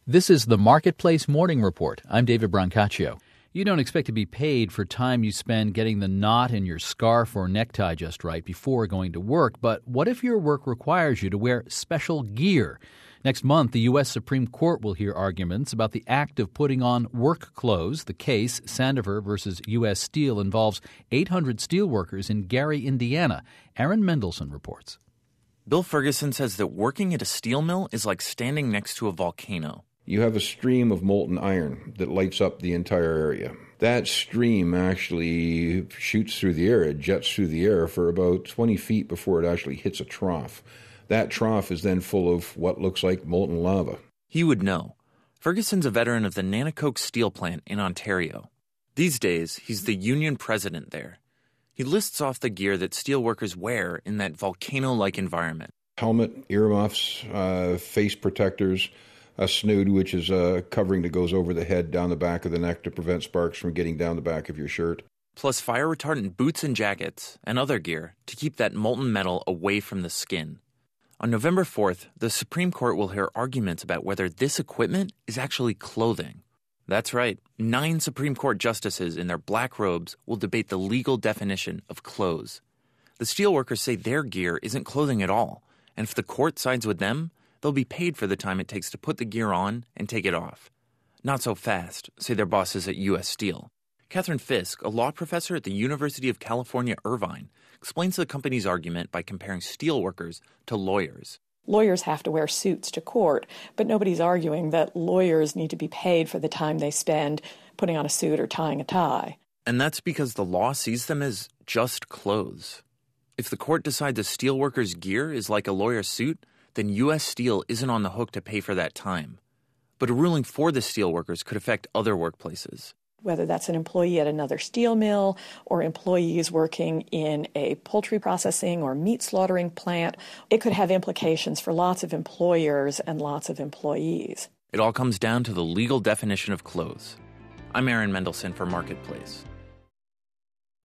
This is the Marketplace Morning Report. I'm David Brancaccio. You don't expect to be paid for time you spend getting the knot in your scarf or necktie just right before going to work, but what if your work requires you to wear special gear? Next month, the U.S. Supreme Court will hear arguments about the act of putting on work clothes. The case, Sandifer versus U.S. Steel, involves 800 steelworkers in Gary, Indiana. Aaron Mendelson reports. Bill Ferguson says that working at a steel mill is like standing next to a volcano. You have a stream of molten iron that lights up the entire area. That stream actually shoots through the air. It jets through the air for about 20 feet before it actually hits a trough. That trough is then full of what looks like molten lava. He would know. Ferguson's a veteran of the Nanticoke Steel Plant in Ontario. These days, he's the union president there. He lists off the gear that steelworkers wear in that volcano-like environment. Helmet, earmuffs, face protectors, a snood, which is a covering that goes over the head, down the back of the neck to prevent sparks from getting down the back of your shirt. Plus fire-retardant boots and jackets and other gear to keep that molten metal away from the skin. On November 4th, the Supreme Court will hear arguments about whether this equipment is actually clothing. That's right, 9 Supreme Court justices in their black robes will debate the legal definition of clothes. The steelworkers say their gear isn't clothing at all, and if the court sides with them, they'll be paid for the time it takes to put the gear on and take it off. Not so fast, say their bosses at U.S. Steel. Catherine Fisk, a law professor at the University of California, Irvine, explains the company's argument by comparing steelworkers to lawyers. Lawyers have to wear suits to court, but nobody's arguing that lawyers need to be paid for the time they spend putting on a suit or tying a tie. And that's because the law sees them as just clothes. If the court decides a steelworker's gear is like a lawyer's suit, then U.S. Steel isn't on the hook to pay for that time. But a ruling for the steelworkers could affect other workplaces. Whether that's an employee at another steel mill or employees working in a poultry processing or meat slaughtering plant, it could have implications for lots of employers and lots of employees. It all comes down to the legal definition of clothes. I'm Aaron Mendelson for Marketplace.